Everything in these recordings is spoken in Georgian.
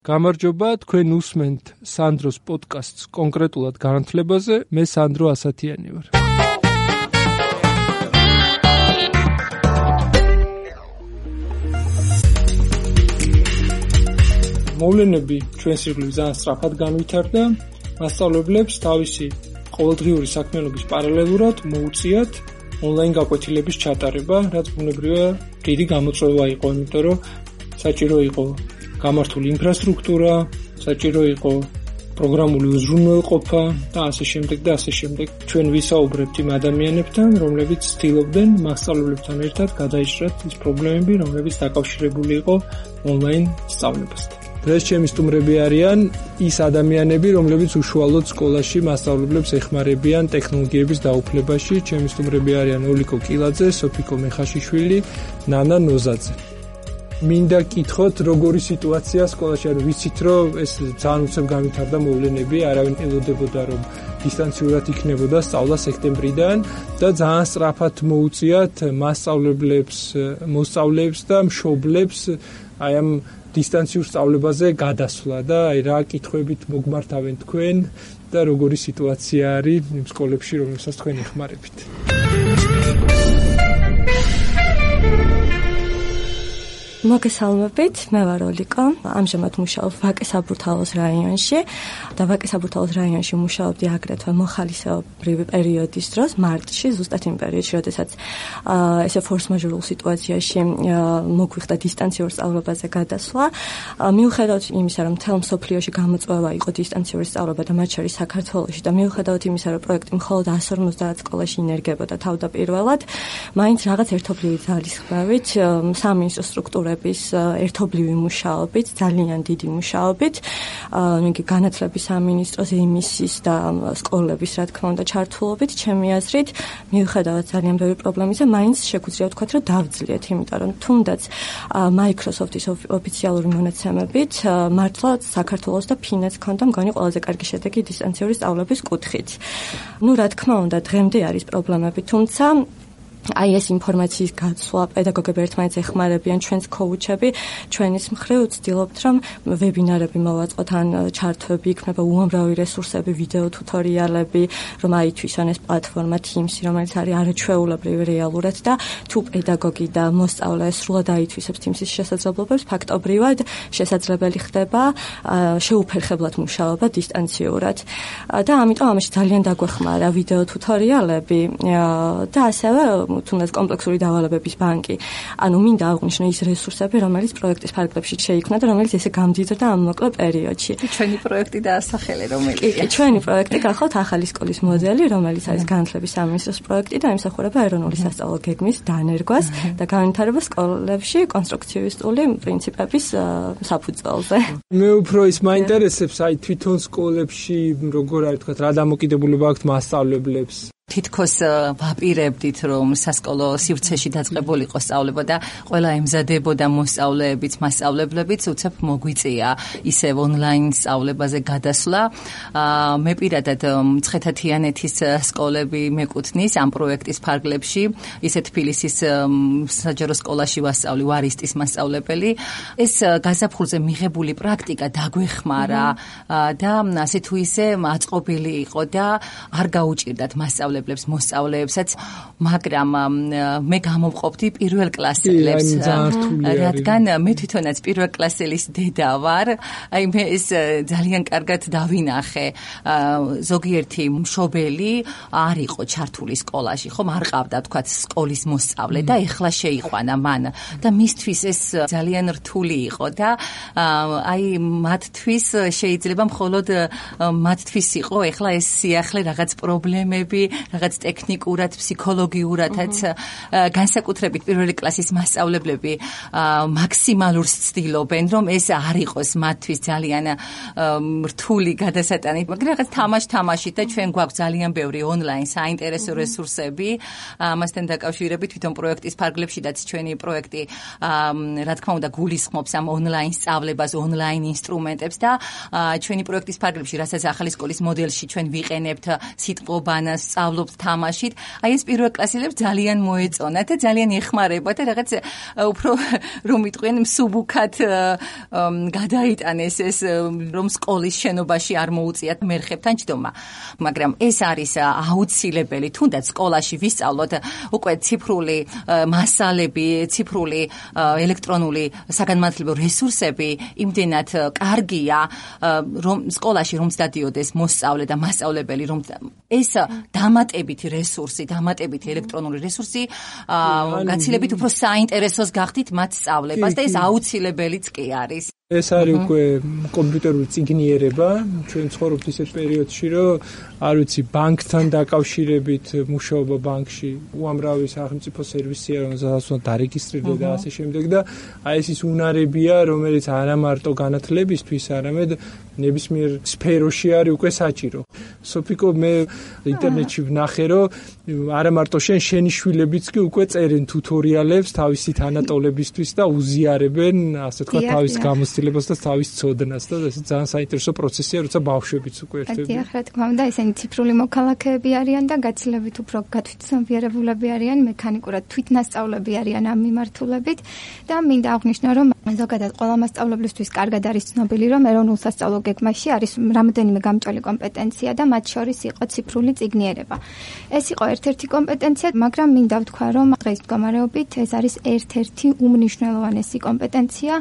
გამარჯობა, თქვენ უსმენთ სანდროს პოდკასტს კონკრეტულად განათლებაზე, მე სანდრო ასათიანი ვარ. მოვლენები ჩვენ სიღრმეში ძალიან სწრაფად განვითარდა, მასწავლებლებს თავისი ყოველდღიური საქმიანობის პარალელურად მოუწიათ ონლაინ გაკვეთილების ჩატარება, რაც ბუნებრივია დიდი გამოწვევა იყო, იმიტომ რომ საჭირო იყო გამართული ინფრასტრუქტურა, საჭირო იყო პროგრამული უზრუნველყოფა და ასე შემდეგ და ასე შემდეგ. ჩვენ ვისაუბრებთ იმ ადამიანებთან, რომლებიც ცდილობდნენ მასწავლებლებთან ერთად გადაიჭრათ ის პრობლემები, რომლებიც დაკავშირებული იყო ონლაინ სწავლებასთან. დღეს ჩემი სტუმრები არიან ის ადამიანები, რომლებიც უშუალოდ სკოლაში მასწავლებლებს ეხმარებიან ტექნოლოგიების დაუფლებაში. ჩემი სტუმრები არიან ოლიკო კილაძე, სოფიკო მეხაშიშვილი, ნანა ნოზაძე. მინდა გითხოთ, როგორი სიტუაცია სკოლაში, ანუ ვიცით, რომ ეს ძალიან უცებ განვითარდა მოვლენები, არავინ ელოდებოდა, რომ დისტანციურად იქნებოდა სწავლა სექტემბრიდან და ძალიან სწრაფად მოუწიათ მოსწავლეებს და მშობლებს აი ამ დისტანციურ სწავლებაზე გადასვლა და აი რა კითხვებით მოგმართავენ თქვენ და როგორი სიტუაცია არის იმ სკოლებში, რომელსაც თქვენ ეხმარებით. მოგესალმებით, მე ვარ ოლიკო. ამჟამად მუშაობ ვაკე-საბურთალოს რაიონში და ვაკე-საბურთალოს რაიონში მუშაობდი აგრეთვე მოხალისეობრივი პერიოდის დროს, მარტში, ზუსტად იმ პერიოდში, როდესაც ესე ფორს-მაჟორულ სიტუაციაში მოგვიხდა დისტანციურ სწავლებაზე გადასვლა. მიუხედავად იმისა, რომ მთელ მსოფლიოში გამოწვევა იყო დისტანციური სწავლება და მათ შორის საქართველოში და მიუხედავად იმისა, რომ პროექტი მხოლოდ 150 სკოლაში ინერგებოდა თავდაპირველად, მაინც რაღაც ერთობლივი ძალისხმევით სამი ინსტრუქტორი ერთობლივი მუშაობით, ძალიან დიდი მუშაობით, განათლების სამინისტროს, ემისის და სკოლების, რა თქმა უნდა, ჩართულობით, ჩემი აზრით, მიუხედავად ძალიან ბევრი პრობლემისა, მაინც შეგვიძლია ვთქვათ, რომ დავძლიეთ, იმიტომ რომ თუნდაც Microsoft-ის ოფიციალური მონაცემებით, მართლა საქართველოს და ფინეთს ჰქონდა მგონი ყველაზე კარგი შედეგი დისტანციური სწავლების კუთხით. რა თქმა უნდა, დღემდე არის პრობლემები, თუმცა აი ეს ინფორმაციის გაცვლა, პედაგოგები ერთმანეთს ეხმარებიან, ჩვენს კოუჩები, ჩვენის მხრივ ვცდილობთ, რომ ვებინარები მოვაწყოთ, ან ჩართვები, იქნება უამრავი რესურსები, ვიდეო ტუთორიალები, რომ აითვისონ ეს პლატფორმა Teams, რომელიც არის არაჩვეულებრივი რეალურად და თუ პედაგოგი და მოსწავლე სრულად აითვისებს Teams-ის შესაძლებლობებს, ფაქტობრივად შესაძლებელი ხდება შეუფერხებლად მუშაობა დისტანციურად. და ამიტომ ამაში ძალიან დაგვეხმარა ვიდეო ტუთორიალები და ასევე თუნდაც კომპლექსური დავალებების ბანკი. ანუ მინდა აღვნიშნო ის რესურსები, რომელიც პროექტის ფარგლებში შეიქმნა და რომელიც ესე გამდიდრდა ამ მოკლე პერიოდში. ჩვენი პროექტი დაასახელე, რომელია? კი, ჩვენი პროექტი გახლავთ ახალი სკოლის მოდელი, რომელიც არის განათლების სამინისტროს პროექტი და ემსახურება ეროვნული სასწავლო გეგმის დანერგვას და განვითარებას სკოლებში კონსტრუქციისტული პრინციპების საფუძველზე. მე უფრო ის მაინტერესებს, აი თვითონ სკოლებში როგორ არის, თქვა რა დამოკიდებულება აქვს მასწავლებლებს? თითქოს ვაპირებდით, რომ სასკოლო სივრცეში დაწყებულიყო სწავლება და ყველა ემზადებოდა მოსწავლეებიც, მასწავლებლებიც, უცებ მოგვიწია ისევ ონლაინ სწავლებაზე გადასვლა. მე პირადად მცხეთა-თიანეთის სკოლები მეკუთვნის ამ პროექტის ფარგლებში, ისე თბილისის საჯარო სკოლაში ვასწავლი, ვარისტის მასწავლებელი. ეს გაზაფხულზე მიღებული პრაქტიკა დაგვეხმარა და ასე თუ ისე აწყობილი იყო და არ გაუჭირდათ მოსწავლეებსაც, მაგრამ მე გამოვყოფდი პირველ კლასელებს, რადგან მე თვითონაც პირველ კლასელის დედა ვარ. აი მე ეს ძალიან კარგად დავინახე. ზოგიერთი მშობელი არ იყო ჩართული სკოლაში, ხომ არ ყავდა თქვათ სკოლის მოსწავლე და ეხლა შეიყვანა მან და მისთვის ეს ძალიან რთული იყო და აი მათთვის შეიძლება მხოლოდ მათთვის იყო ეხლა ეს სიახლე რაღაც პრობლემები, რაღაც ტექნიკურად, ფსიქოლოგიურადაც განსაკუთრებით პირველი კლასის მასწავლებლები მაქსიმალურს ცდილობენ, რომ ეს არ იყოს მათთვის ძალიან რთული გადასატანი, მაგრამ რაღაც თამაში და ჩვენ გვაქვს ძალიან ბევრი ონლაინ საინტერესო რესურსები ამასთან დაკავშირებით, თვითონ პროექტის ფარგლებშიც ჩვენი პროექტი რა თქმა უნდა გულისხმობს ამ ონლაინ სწავლებას, ონლაინ ინსტრუმენტებს და ჩვენი პროექტის ფარგლებში, რასაც ახალი სკოლის მოდელში ჩვენ ვიყენებთ სიტყვობანას, სწავლობთ თამაშით, აი ეს პირველკლასელებს ძალიან მოეწონათ და ძალიან ეხმარებათ და რაღაც უფრო რომ იტყვიან მსუბუქად გადაიტანეს ეს რომ სკოლის შენობაში არ მოუწიათ მერხებთან ჯდომა. მაგრამ ეს არის აუცილებელი, თუნდაც სკოლაში ვისწავლოთ უკვე ციფრული მასალები, ციფრული ელექტრონული საგანმანათლებლო რესურსები იმდენად კარგია, რომ სკოლაში რომც დადიოდეს მოსწავლე და მასწავლებელი, რომ ეს დამატებითი რესურსი, დამატებითი ელექტრონული რესურსი გაცილებით უფრო საინტერესოს გახდით მათ სწავლებას და ეს აუცილებელიც კი არის. ეს არის უკვე კომპიუტერული წიგნიერება, ჩვენ ცხოვრობთ ისეთ პერიოდში, რომ არ ვიცი, ბანკთან დაკავშირებით მუშაობა ბანკში უამრავი სახელმწიფო სერვისია, რომელსაც უნდა დარეგისტრირდე და ასე შემდეგ და აი ეს ის უნარებია, რომელიც არა მარტო განათლებისთვის, არამედ ნებისმიერ სფეროში არის უკვე საჭირო. სოფიკო, მე ინტერნეტში ვნახე, რომ არა მარტო შენი შვილებიც კი უკვე წერენ ტუთორიალებს თავისი თანატოლებისთვის და უზიარებენ, ასე თქვა, თავის გამოცდილებას და თავის ცოდნას და ეს ძალიან საინტერესო პროცესია, როცა ბავშვებიც უკვე ერთები. დიახ, რა თქმა უნდა, ესენი ციფრული მოქალაქეები არიან და გაცილებით უფრო გათვითცნობიერებულები არიან, მექანიკურად თვითნასწავლები არიან ამ მიმართულებით და მინდა აღვნიშნო, რომ ზოგადად ყველა მასწავლებლისთვის კარგად არის ცნობილი, რომ ეროვნულ სასწავლო გეგმაში არის რამდენიმე გამჭველი კომპეტენცია და მათ შორის იყო ციფრული წიგნიერება. ეს იყო ერთ-ერთი კომპეტენცია, მაგრამ მინდა ვთქვა, რომ დღეს მდგომარეობით ეს არის ერთ-ერთი უმნიშვნელოვანესი კომპეტენცია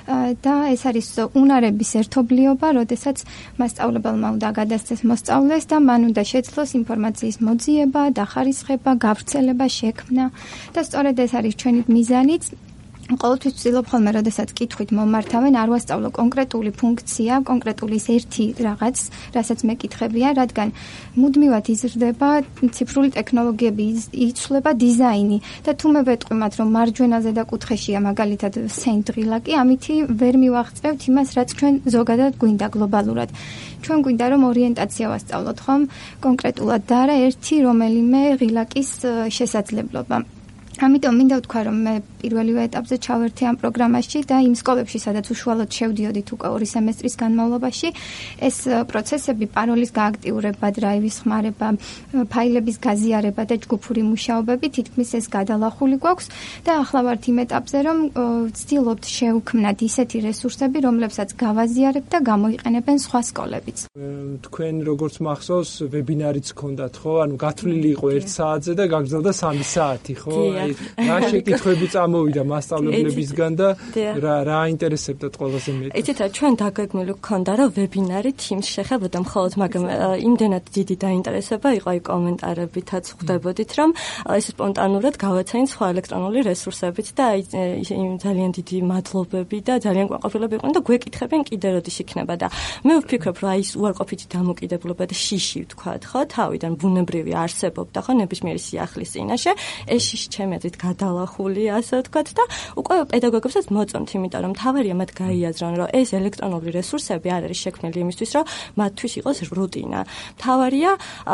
და ეს არის უნარების ერთობლიობა, როდესაც მასწავლებელმა უნდა გადასცეს მოსწავლეს და მან უნდა შეძლოს ინფორმაციის მოძიება, დახარისხება, გავრცელება, შექმნა და სწორედ ეს არის ჩვენი მიზანიც. ყოველთვის ვცდილობ ხოლმე, როდესაც კითხვით მომართავენ, არ ვასწავლო კონკრეტული ფუნქცია, კონკრეტული ერთი რაღაც, რასაც მეკითხებია, რადგან მუდმივად იზრდება ციფრული ტექნოლოგიები, იცვლება დიზაინი და თუ მე ვეტყვი მათ, რომ მარჯვენა ზედა კუთხეშია მაგალითად სენტრილაკი, ამითი ვერ მივაღწევთ იმას, რაც ჩვენ ზოგადად გვინდა გლობალურად. ჩვენ გვინდა რომ ორიენტაცია ვასწავლოთ ხომ კონკრეტულად და არა ერთი რომელიმე ღილაკის შესაძლებლობა. ამიტომ მინდა ვთქვა, რომ მე პირველივე ეტაპზე ჩავერთე ამ პროგრამაში და იმ სკოლებში, სადაც უშუალოდ შევდიოდით უკვე 2 სემესტრის განმავლობაში, ეს პროცესები, პაროლის გააქტიურება, დრაივის ხმარება, ფაილების გაზიარება და ჯგუფური მუშაობები თითქმის ეს გადალახული გვაქვს და ახლა ვართ იმ ეტაპზე, რომ ვცდილობთ შევქმნათ ისეთი რესურსები, რომლებსაც გავაზიარებთ და გამოიყენებენ სხვა სკოლებიც. თქვენ როგორც მახსოვს, ვებინარიც გქონდათ, ხო? ანუ გათვლილი იყო 1 საათზე და გაგრძელდა 3 საათი, ხო? რა შეკითხვები წამოვიდა მასწავლებლებისგან და რა აინტერესებდათ ყველაზე მეტად? იცით, ჩვენ დაგეგმილი გქონდა, რომ ვებინარი Teams შეხებოდა მხოლოდ, მაგრამ იმდენად დიდი დაინტერესება იყო აი კომენტარებითაც ხვდებოდით, რომ ეს სპონტანურად გავაცანით სხვა ელექტრონული რესურსებით და აი ძალიან დიდი მადლობები და ძალიან ყვაყოფილები იყვნენ და გვეკითხებენ კიდე როდის იქნება და მე ვფიქრობ, რომ აი ეს უარყოფითი დამოკიდებულება და შიში ვთქვათ, ხო, თავიდან ბუნებრივი არსებობდა, ხო, ნებისმიერი სიახლის წინაშე, ეს შიში ჩემი აზრით გადალახული, ასე ვთქვათ და უკვე პედაგოგებსაც მოწონთ, იმიტომ რომ თავარია მათ გაიაზრონ, რომ ეს ელექტრონული რესურსები არ არის შექმნილი იმისთვის, რომ მათთვის იყოს რუტინა. თავარია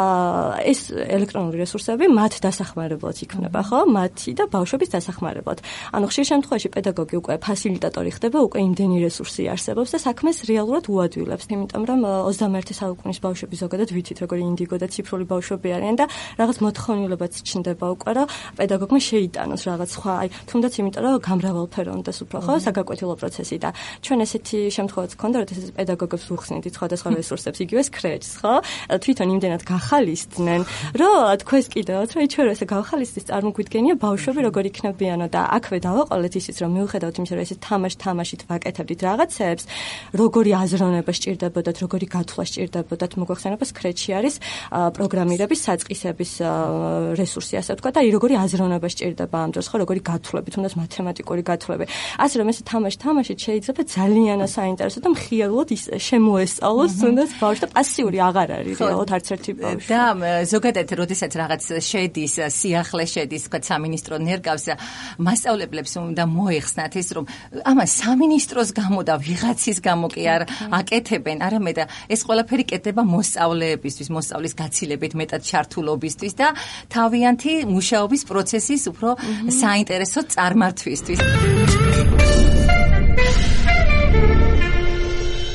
ეს ელექტრონული რესურსები მათ დასახმარებლად იქნება, ხო? მათი და ბავშვების დასახმარებლად. ანუ ხშირ შემთხვევაში პედაგოგი უკვე ფასილიტატორი ხდება, უკვე იმდენი რესურსი არსებობს და საქმეს რეალურად უადვილებს, იმიტომ რომ 21 საუკუნის ბავშვები ზოგადად ვიცით, როგორი ინდიგო და ციფრული ბავშვები არიან და რაღაც მოთხოვნილებაც ჩნდება უკვე, რომ პედაგოგმა შეიტანოს რაღაც სხვა, აი, თუნდაც იმიტომ, რომ გამრავალფეროვნდეს უფრო, ხო, საგაკვეთილო პროცესი და ჩვენ ესეთი შემთხვევაც გქონდა, როდესაც პედაგოგებს ვუხსნით სხვადასხვა რესურსებს, იგივე Scratch-ს, ხო? თვითონ იმდენად გახალისდნენ, რომ თქვენს კიდევაც, რომ ჩვენ ესე გავხალისდით, წარმოგვიდგენია ბავშვები როგორ იქნებიანო და აქვე დავაყოლეთ ისიც, რომ მიუხედავად იმისა, რომ ესეთ თამაშით ვაკეთებდით რაღაცებს, როგორი აზროვნება სჭირდებოდათ, როგორი გათვლა სჭირდებოდათ, მოგვახსენება Scratch-ი არის პროგრამირების საწყისების რესურსი, ასე ვთქვა და როგორი აზროვნება სჭირდება ამ დროს, ხო, როგორი გათვლები, თუნდაც მათემატიკური გათვლები. ასე რომ ეს თამაშით შეიძლება ძალიან საინტერესო და მხიარულად შემოესწავლოს, თუნდაც ბავშვი და პასიური აღარ არის რეალურად არც ერთი ბავშვი. და ზოგადად, როდესაც რაღაც შედის, სიახლე შედის, თქვა სამინისტრო ნერგავს, მასწავლებლებს უნდა მოეხსნათ ის, რომ ამას სამინისტროს გამო და ვიღაცის გამო კი არ აკეთებენ, არამედ ეს ყველაფერი კეთდება მოსწავლეებისთვის, მოსწავლის გაცილებით მეტად ჩართულობისთვის და თავიანთი მუშაობის პროცესის უფრო საინტერესო წარმართვისთვის.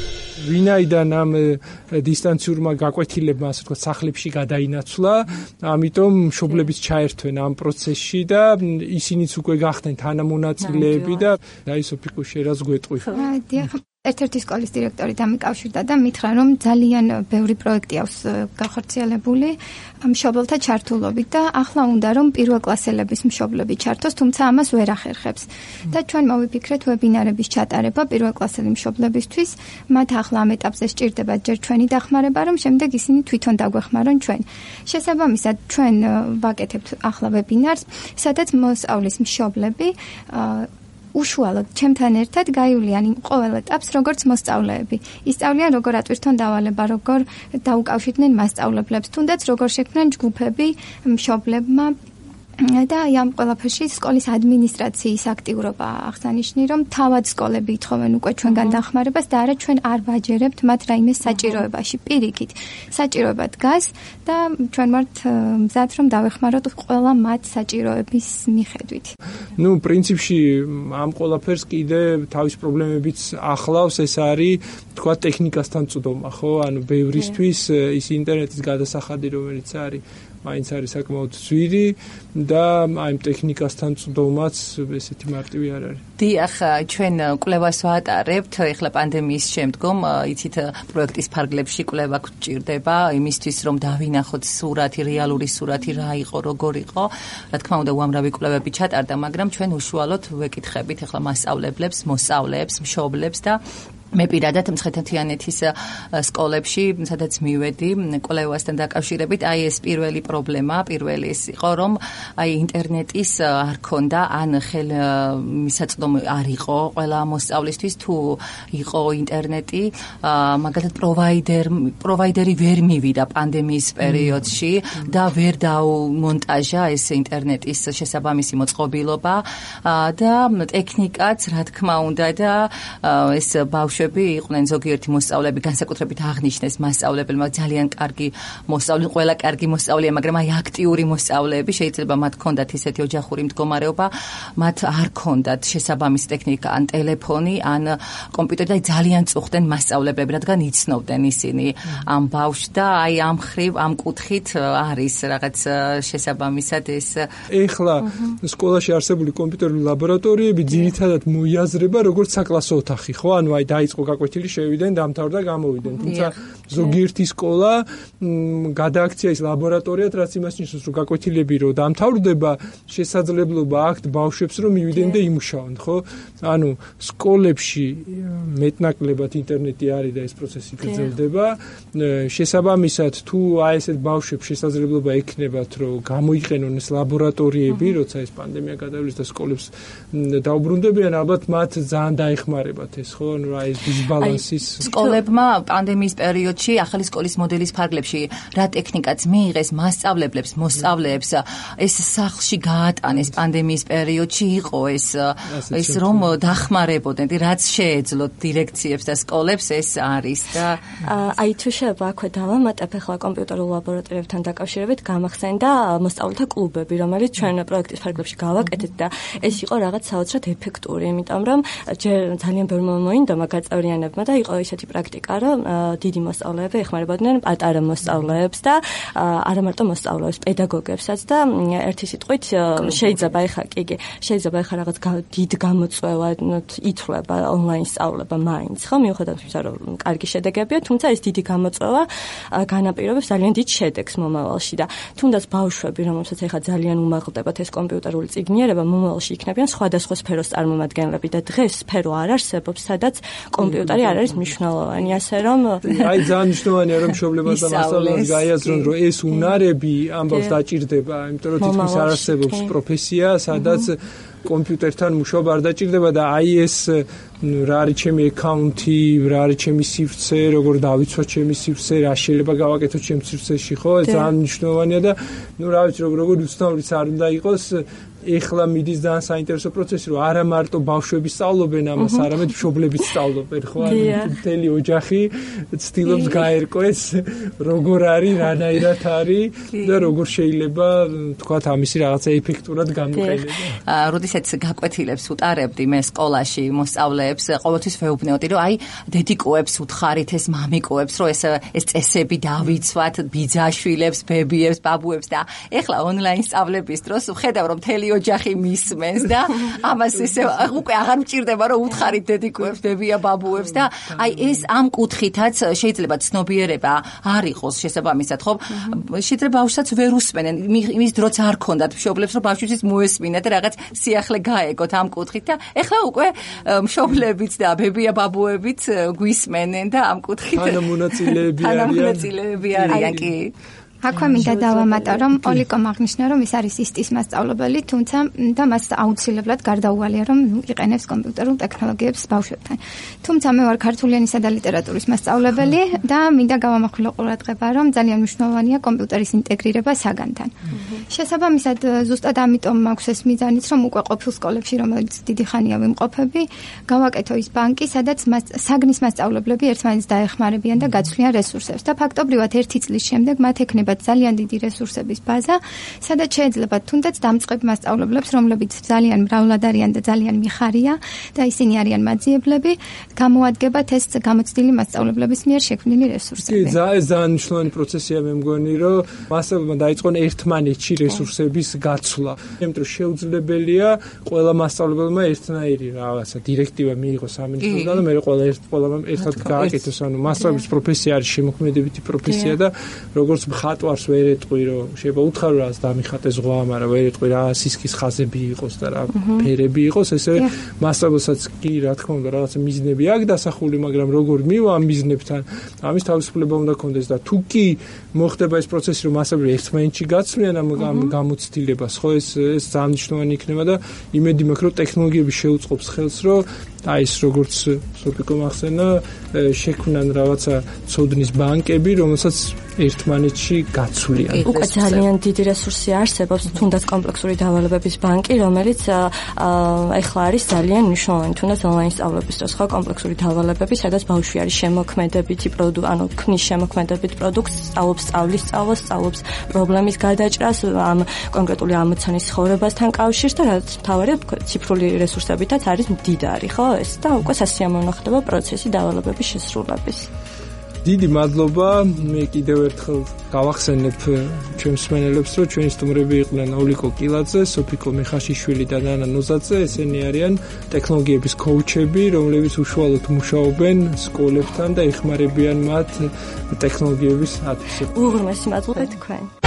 ვინაიდან ამ დისტანციურმა გაკვეთილებმა ასე ვთქვათ სახლებში გადაინაცვლა, ამიტომ მშობლებიც ჩაერთვენ ამ პროცესში და ისინიც უკვე გახდნენ თანამონაწილეები და აი სოფიკო შერას გვეტყვი. ერთ-ერთი სკოლის დირექტორი დამიკავშირდა და მითხრა, რომ ძალიან ბევრი პროექტი აქვს გახორციელებული მშობელთა ჩართულობით და ახლა უნდა რომ პირველკლასელების მშობლები ჩართოს, თუმცა ამას ვერ ახერხებს. და ჩვენ მოვიფიქრეთ ვებინარების ჩატარება პირველკლასელი მშობლებისთვის, მათ ახლა ამ ეტაპზე სჭირდება ჯერ ჩვენი დახმარება, რომ შემდეგ ისინი თვითონ დაგვეხმარონ ჩვენ. შესაბამისად, ჩვენ ვაკეთებთ ახლა ვებინარს, სადაც მოსწავლის მშობლები უშუალოდ ჩემთან ერთად გაივლიან იმ ყოველ ეტაპს, როგორც მოსწავლეები. ისწავლიან როგორ ატვირთონ დავალება, როგორ დაუკავშირდნენ მასწავლებლებს, თუნდაც როგორ შექმნან ჯგუფები მშობლებმა და ამ ყველაფერში სკოლის ადმინისტრაციის აქტიურობა აღსანიშნავია, რომ თავად სკოლები ითხოვენ უკვე ჩვენგან დახმარებას და არა ჩვენ არ ვაჯერებთ მათ რაიმე საჭიროებაში. პირიქით, საჭიროება დგას და ჩვენ ვართ მზად რომ დავეხმაროთ ყველა მათ საჭიროების მიხედვით. პრინციპში ამ ყველაფერს კიდე თავის პრობლემებიც ახლავს, ეს არის თქვა ტექნიკასთან წვდომა, ხო? ანუ ბევრისთვის ის ინტერნეტის გადასახადი, რომელიც არის მაინც არის საკმაოდ ძვირი და აი ტექნიკასთან წვდომაც ესეთი მარტივი არ არის. დიახ, ჩვენ კვლევას ვატარებთ, ეხლა პანდემიის შემდგომ, იცით, პროექტის ფარგლებში კვლევა გვჭირდება იმისთვის, რომ დავინახოთ სურათი, რეალური სურათი რა იყო, როგორ იყო. რა თქმა უნდა, უამრავი კვლევები ჩატარდა, მაგრამ ჩვენ უშუალოდ ვეკითხებით ეხლა მასწავლებლებს, მოსწავლეებს, მშობლებს და მე პირადად მცხეთა-თიანეთის სკოლებში, სადაც მივედი კვლევასთან დაკავშირებით, აი ეს პირველი პრობლემა, პირველი ეს იყო, რომ აი ინტერნეტის არ ქონდა, ან ხელმისაწვდომი არ იყო ყველა მოსწავლისთვის, თუ იყო ინტერნეტი, მაგალითად პროვაიდერი ვერ მივიდა პანდემიის პერიოდში და ვერ დაუმონტაჟა ეს ინტერნეტის შესაბამისი მოწყობილობა და ტექნიკაც, რა თქმა უნდა, და ეს ბავშვები იყვნენ ზოგიერთი მოსწავლეები, განსაკუთრებით აღნიშნეს მასწავლებელმა ძალიან კარგი მოსწავლე, ყველა კარგი მოსწავლეა, მაგრამ აი აქტიური მოსწავლეები შეიძლება მათ ქონდათ ისეთი ოჯახური მდგომარეობა, მათ არ ქონდათ შესაბამისი ტექნიკა, ან ტელეფონი, ან კომპიუტერი და ძალიან წუხდნენ მასწავლებლები, რადგან იცნობდნენ ისინი ამ ბავშვს და აი ამ ხრივ, ამ კუთხით არის რაღაც შესაბამისად ეს. ეხლა სკოლაში არსებული კომპიუტერული ლაბორატორიები ძირითადად მოიაზრება როგორც საკლასო ოთახი, ხო? ანუ აი დაიწყო გაკვეთილი, შევიდნენ, დამთავრდა, გამოვიდნენ. თუმცა ზოგიერთი სკოლა გადააქცია ის ლაბორატორიად, რაც იმას ნიშნავს, რომ გაკვეთილები რო დამთავრდება, შესაძლებლობა აქვთ ბავშვებს რომ მივიდნენ და იმუშაონ, ხო? ანუ სკოლებში მეტნაკლებად ინტერნეტი არის და ეს პროცესი გრძელდება. შესაბამისად, თუ აი ესეთ ბავშვებს შესაძლებლობა ექნებათ, რომ გამოიყენონ ეს ლაბორატორიები, როცა ეს პანდემია გადავლის და სკოლებს დაუბრუნდებიან, ალბათ მათ ძალიან დაეხმარებათ ეს, ხო? ანუ აი ეს დისბალანსის სკოლებმა პანდემიის პერიოდში ახალი სკოლის მოდელის ფარგლებში რა ტექნიკაც მიიღეს მასწავლებლებს, მოსწავლეებს, ეს სახლში გაატანეს პანდემიის პერიოდში იყო ეს რომ დახმარებოდნენ, რაც შეეძლოთ დირექციებს და სკოლებს ეს არის და აი თუ შეიძლება აქვე დავამატებ ახლა კომპიუტერულ ლაბორატორიებთან დაკავშირებით გამახსენდა მოსწავლეთა კლუბები, რომელიც ჩვენ პროექტის ფარგლებში გავაკეთეთ და ეს იყო რაღაც საოცრად ეფექტური, იმიტომ რომ ძალიან ბევრი მოინდომა გაწევრიანებმა და იყო ისეთი პრაქტიკა, რომ დიდი მოსწავლეები ეხმარებოდნენ პატარა მოსწავლეებს და არა მარტო მოსწავლეებს, პედაგოგებსაც და ერთი სიტყვით შეიძლება ახლა რაღაც დიდ გამოწვევა ითვლება ონლაინ სწავლება მაინც, ხო, მიუხედავად იმისა, რომ კარგი შედეგებია, თუმცა ეს დიდი გამოწვევა განაპირობებს ძალიან დიდ შედეგს მომავალში და თუნდაც ბავშვები, რომელსაც ახლა ძალიან უმაღლდებათ ეს კომპიუტერული წიგნიერება, მომავალში იქნებიან სხვადასხვა სფეროს წარმომადგენლები და დღეს სფერო არ არსებობს, სადაც კომპიუტერი არ არის მნიშვნელოვანი, ასე რომ აი ძალიან მნიშვნელოვანია რომ მშობლებმა და მასწავლებლებს გაიაზრონ, რომ ეს უნარები ამბავს დაჭირდება, იმიტომ რომ თითქმის არ არსებობს პროფესია, სადაც კომპიუტერთან მუშაობა არ დაჭირდება და აი ეს რა არის ჩემი აკაუნთი, რა არის ჩემი სივრცე, როგორ დავიცვათ ჩემი სივრცე, რა შეიძლება გავაკეთო ჩემ სივრცეში, ხო? ეს ძალიან მნიშვნელოვანია და რა ვიცი, როგორ უცნაურიც არ უნდა იყოს, ეხლა მიდის ძალიან საინტერესო პროცესი, რომ არა მარტო ბავშვები სწავლობენ ამას, არამედ მშობლებიც სწავლობენ, ხო? მთელი ოჯახი ცდილობს გაერკვეს, როგორ არის, რანაირად არის და როგორ შეიძლება, თქვათ, ამისი რაღაცა ეფექტურად გამოყენება. როდესაც გაკვეთილებს უტარებდი მე სკოლაში მოსწავლეებს, ყოველთვის ვეუბნეოდი, რომ აი დედიკოებს უთხარით ეს მამიკოებს, რომ ეს წესები დავიცვათ ბიძაშვილებს, ბებიებს, ბაბუებს და ეხლა ონლაინ სწავლების დროს ვხედავ, რომ მთელი ოჯახი მისმენს და ამას ისე უკვე აღარ მჭირდება, რომ უთხარით დედიკოებს, ბებია, ბაბუებს და აი ეს ამ კუთხითაც შეიძლება ცნობიერება არ იყოს შესაბამისად, ხო? შეიძლება ბავშვსაც ვერ უსმენენ, იმის დროც არ ქონდათ მშობლებს, რომ ბავშვიც მოესმინათ და რაღაც სიახლე გაეგოთ ამ კუთხით და ეხლა უკვე მშობლებიც და ბებია, ბაბუებიც გვისმენენ და ამ კუთხით თანამონაწილეები არიან კი. აქვე მინდა დავამატო, რომ ოლიკომ აღნიშნა, რომ ის არის ისტის მასწავლებელი, თუმცა და მას აუცილებლად გარდაუვალია, რომ იყენებს კომპიუტერულ ტექნოლოგიებს ბავშვებთან. თუმცა მე ვარ ქართული ენისა და ლიტერატურის მასწავლებელი და მინდა გავამახვილო ყურადღება, რომ ძალიან მნიშვნელოვანია კომპიუტერის ინტეგრირება საგანთან. შესაბამისად, ზუსტად ამიტომ მაქვს ეს მიზანიც, რომ უკვე ყოფილ სკოლებში, რომელიც დიდი ხანია ვიმყოფები, გავაკეთო ის ბანკი, სადაც საგნის მასწავლებლები ერთმანეთს დაეხმარებიან და გაცვლიან რესურსებს. და ფაქტობრივად ერთი წლის შემდეგ მათ ექნება ძალიან დიდი რესურსების ბაზა, სადაც შეიძლება თუნდაც დამწყებ მასწავლებლებს, რომლებიც ძალიან მრავლად არიან და ძალიან მიხარია და ისინი არიან მაძიებლები, გამოადგებათ ეს გამოცდილი მასწავლებლების მიერ შექმნილი რესურსები. ძალიან მნიშვნელოვანი პროცესია მე მგონი, რომ მასწავლებლებმა დაიწყონ ერთმანეთში რესურსების გაცვლა. იმიტომ რომ შეუძლებელია ყველა მასწავლებელმა ერთნაირი რაღაცა დირექტივა მიიღოს სამინისტროდან და მე ყველამ ერთად გააკეთოს, ანუ მასწავლებლის პროფესია არის შემოქმედებითი პროფესია და როგორც ხატვარს ვერ ეტყვი, რომ შეიძლება უთხარ რას დამიხატეს ზღვა, მაგრამ ვერ ეტყვი რა სისქის ხაზები იყოს და რა ფერები იყოს, ესე მასწავლებელსაც კი რა თქმა უნდა რაღაცა მიზნები აქვს დასახული, მაგრამ როგორ მივა ამ მიზნებთან, ამის თავისუფლება უნდა კონდეს და თუ კი მოხდება ეს პროცესი, რომ მასწავლებლები ერთმანეთში გაცვლიან ამ გამოცდილებას, ხო ეს ძალიან მნიშვნელოვანი იქნება და იმედი მაქვს, რომ ტექნოლოგიები შეუწყობს ხელს, რომ აი ეს როგორც სოფიკომ ახსენა, შექმნან რაღაცა ცოდნის ბანკები, რომელსაც ერთმანეთში გაცვლიან. უკვე ძალიან დიდი რესურსი არსებობს, თუნდაც კომპლექსური დავალებების ბანკი, რომელიც ეხლა არის ძალიან მნიშვნელოვანი, თუნდაც ონლაინ სწავლების დროს, ხო, კომპლექსური დავალებები, სადაც ბავშვი არის შემოქმედებითი ანუ ქმნის შემოქმედებით პროდუქტს, სწავლობს პრობლემის გადაჭრას, ამ კონკრეტული ამოცანის ცხოვრებასთან კავშირს და რაც მთავარია ციფრული რესურსებითაც არის მდიდარი, ხო? ეს და უკვე სასიამოვნო ხდება პროცესი დავალებების შესრულების. დიდი მადლობა, მე კიდევ ერთხელ გავახსენებ ჩვენს მსმენელებს, რომ ჩვენი სტუმრები იყვნენ ოლიკო კილაძე, სოფიკო მიხაშიშვილი და ნანა ნოზაძე, ესენი არიან ტექნოლოგიების კოუჩები, რომლებიც უშუალოდ მუშაობენ სკოლებთან და ეხმარებიან მათ ტექნოლოგიების ათვისებას. უღრმესი მადლობა თქვენ.